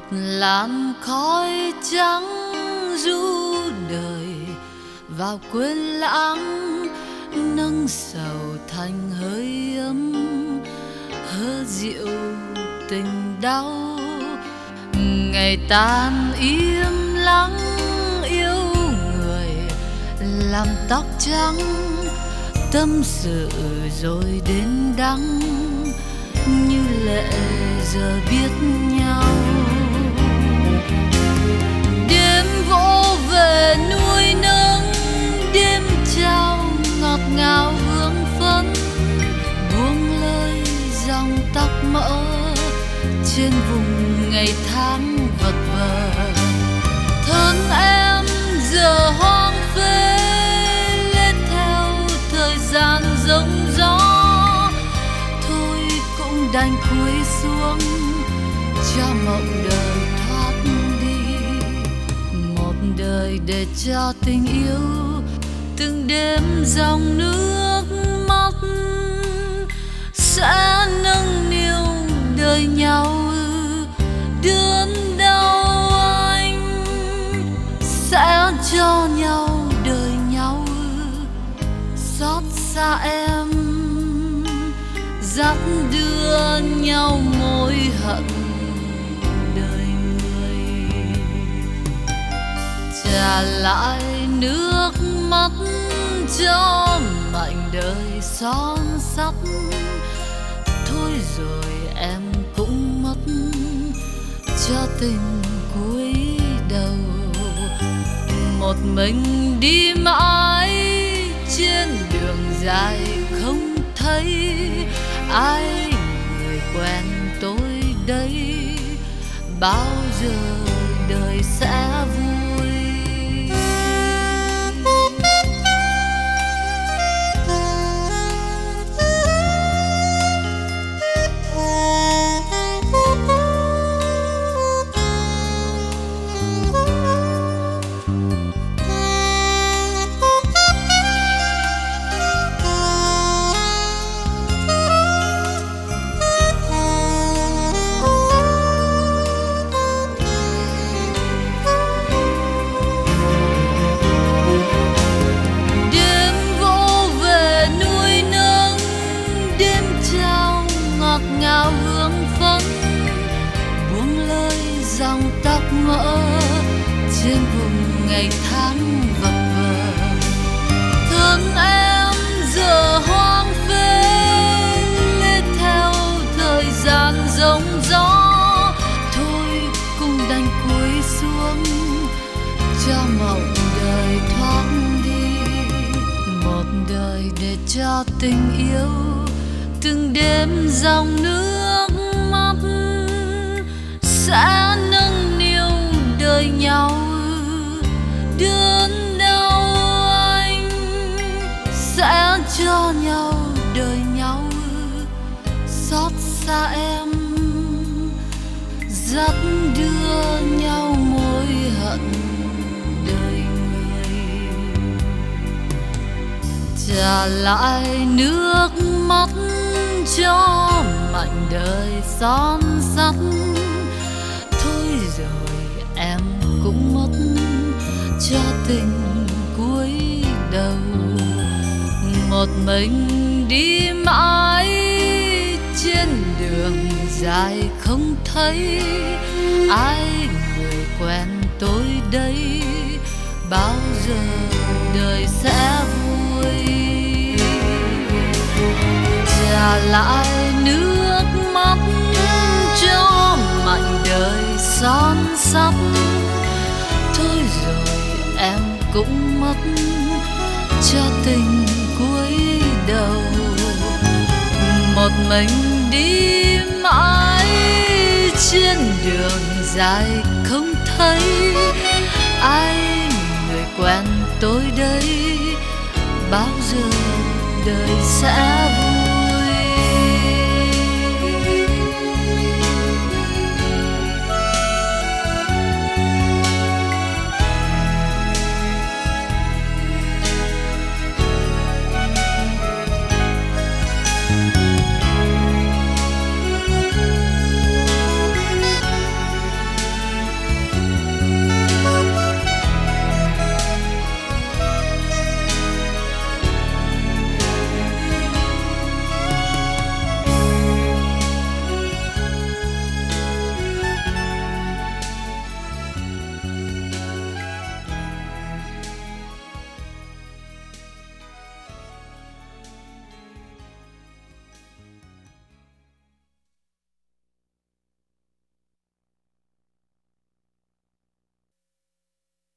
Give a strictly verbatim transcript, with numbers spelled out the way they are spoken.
làn khói trắng ru đời vào quên lãng, nâng sầu thành hơi ấm hơ dịu tình đau. Ngày tan im lặng yêu người làm tóc trắng, tâm sự rồi đến đắng như lệ giờ biết nhau. Đêm vỗ về nuôi nấng, đêm trao ngọt ngào hương phấn, buông lơi dòng tóc mỡ trên vùng ngày tháng vật vờ. Thân em giờ hoang phế lết theo thời gian rông gió, thôi cũng đành cúi xuống cho mộng đời thoát đi. Một đời để cho tình yêu từng đêm dòng nước mắt sẽ nâng niu đời nhau. Đớn đau anh sẽ cho nhau đời nhau, xót xa em dắt đưa nhau mối hận đời người. Trả lại nước mắt cho mảnh đời son sắt, thôi rồi em cũng mất cho tình cuối đầu. Một mình đi mãi trên đường dài không thấy ai người quen tôi đây, bao giờ đời sẽ vui. Ngào hương phấn, buông lơi dòng tóc mỡ trên vùng ngày tháng vật vờ. Thân em giờ hoang phế lê theo thời gian rông gió, thôi cũng đành cúi xuống cho mộng đời thoát đi. Một đời để cho tình yêu từng đêm dòng nước mắt sẽ nâng niu đời nhau. Đớn đau anh sẽ cho nhau đời nhau, xót xa em dắt đưa nhau mối hận đời người. Trả lại nước mắt cho mảnh đời son sắt, thôi rồi em cũng mất cho tình cuối đầu. Một mình đi mãi trên đường dài không thấy ai người quen tôi đây, bao giờ đời sẽ vui. Trả lại nước mắt cho mảnh đời son sắt, thôi rồi em cũng mất cho tình cuối đầu. Một mình đi mãi trên đường dài không thấy ai người quen tôi đây, bao giờ đời sẽ vui.